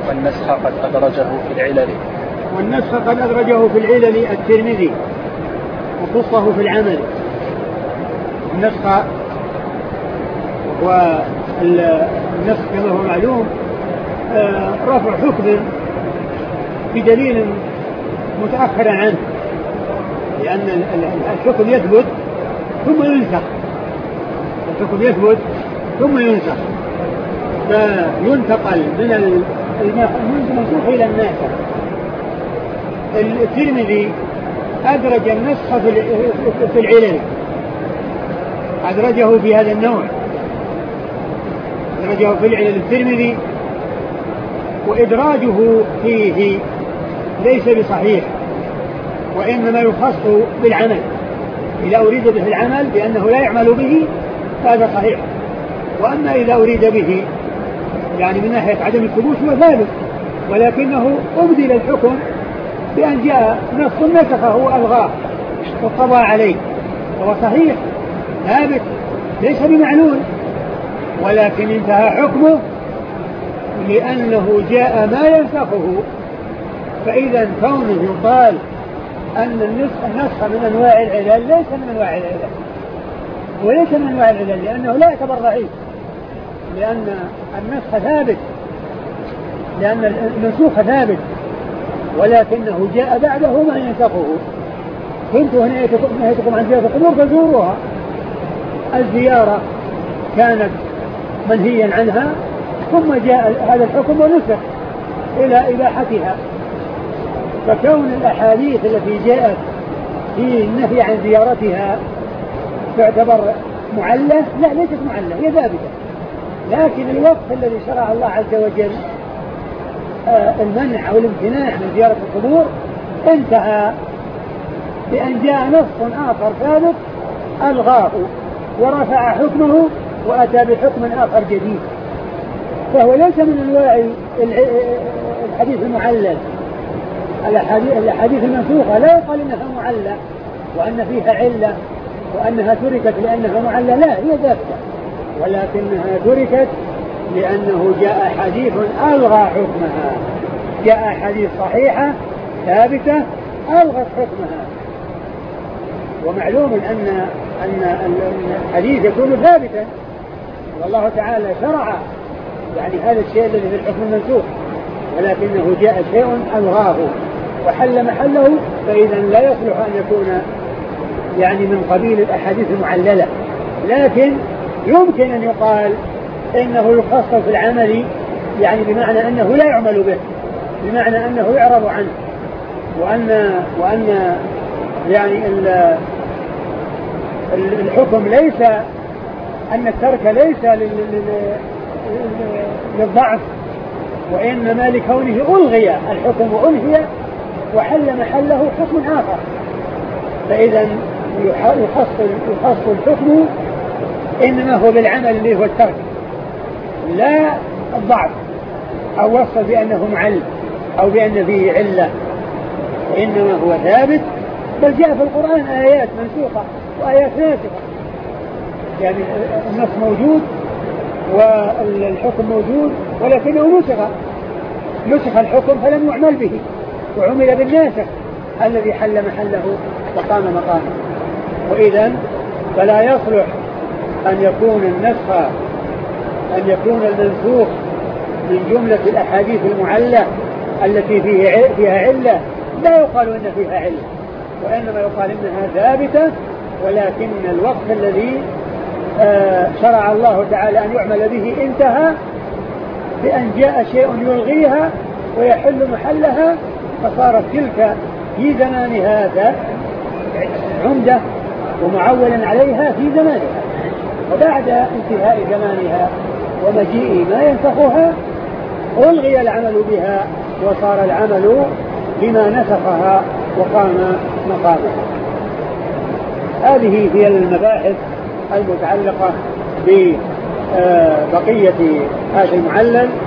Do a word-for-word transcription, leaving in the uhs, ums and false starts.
والنسخ قد أدرجه في العلل والنسخ قد أدرجه في العلل الترمذي وخصه في العمل. النسخ والنسخ كما هو معلوم رفع حكم بدليل متأخر عنه، لأن الحكم يثبت ثم ينسخ، الحكم يثبت ثم ينسخ، فينتقل من المنسوخ إلى الناسخ. الترمذي أدرج النسخ في العلل، أدرجه في هذا النوع، أدرجه في العلل الترمذي، وإدراجه فيه ليس بصحيح، وإنما يخص بالعمل. إذا أريد به العمل بأنه لا يعمل به هذا صحيح، وأما إذا أريد به يعني من ناحية عدم الثبوت هو ثابت، ولكنه أبدل الحكم بأن جاء نص نسخه وألغاه وقضى عليه، هو صحيح ثابت ليس بمعلول، ولكن انتهى حكمه لأنه جاء ما ينسخه. فإذا كونه يقال أن النسخ من أنواع العلل ليس من أنواع العلل، وليس من أنواع العلل لأنه لا يعتبر ضعيف، لأن النسخ ثابت، لأن المنسوخ ثابت، ولكنه جاء بعده ما ينسخه. كنت نهيتكم عن زيارة القبور فزوروها، الزيارة كانت منهيا عنها ثم جاء هذا الحكم ونسخ إلى إباحتها. فكون الأحاديث التي جاءت في النهي عن زيارتها تعتبر معلة؟ لا، ليست معلة، هي ثابتة، لكن الوقت الذي شرع الله عز وجل آه المنع أو الامتناع من زيارة القبور انتهى بأن جاء نص آخر ثابت ألغاه ورفع حكمه وأتى بحكم آخر جديد. فهو ليس من أنواع الحديث المعلل. الأحاديث المنسوخة لا يقال إنها معلة وأن فيها علة وأنها تركت لأنها معلة، لا، هي ثابتة، ولكنها تركت لأنه جاء حديث ألغى حكمها، جاء حديث صحيحة ثابتة ألغت حكمها. ومعلوم أن أن الحديث يكون ثابتا، والله تعالى شرع يعني هذا الشيء الذي في الحكم المنسوخ، ولكنه جاء شيء ألغاه وحل محله، فإذا لا يصلح أن يكون يعني من قبيل الأحاديث المعللة. لكن يمكن أن يقال إنه يخصص في العمل، يعني بمعنى أنه لا يعمل به، بمعنى أنه يعرض عنه، وأن وأن يعني الحكم ليس أن الترك ليس للضعف، وإنما لكونه ألغي الحكم وأنهي وحل محله حكم آخر. فإذا يحصل يحصل الحكم إنما هو بالعمل اللي هو الترك، لا الضعف أو وصف بأنه معل أو بأن فيه علة، وإنما هو ثابت. بل جاء في القرآن آيات منسوخة وآيات ناسخة، يعني النص موجود والحكم موجود ولكنه نسخ نسخ الحكم فلم يعمل به وعمل بالناسخ الذي حل محله وقام مقامه. وإذا فلا يصلح أن يكون النسخ أن يكون المنسوخ من جملة الأحاديث المعلة التي فيها علة، لا يقال إن فيها علة، وإنما يقال إنها ثابتة، ولكن الوقت الذي آه شرع الله تعالى أن يعمل به انتهى بأن جاء شيء يلغيها ويحل محلها، فصارت تلك في زمان هذا عمدة ومعولا عليها في زمانها، وبعد انتهاء زمانها ومجيء ما ينسخها ألغي العمل بها وصار العمل بما نسخها وقام مقامها. هذه هي المباحث المتعلقة ببقية هذا المعلل.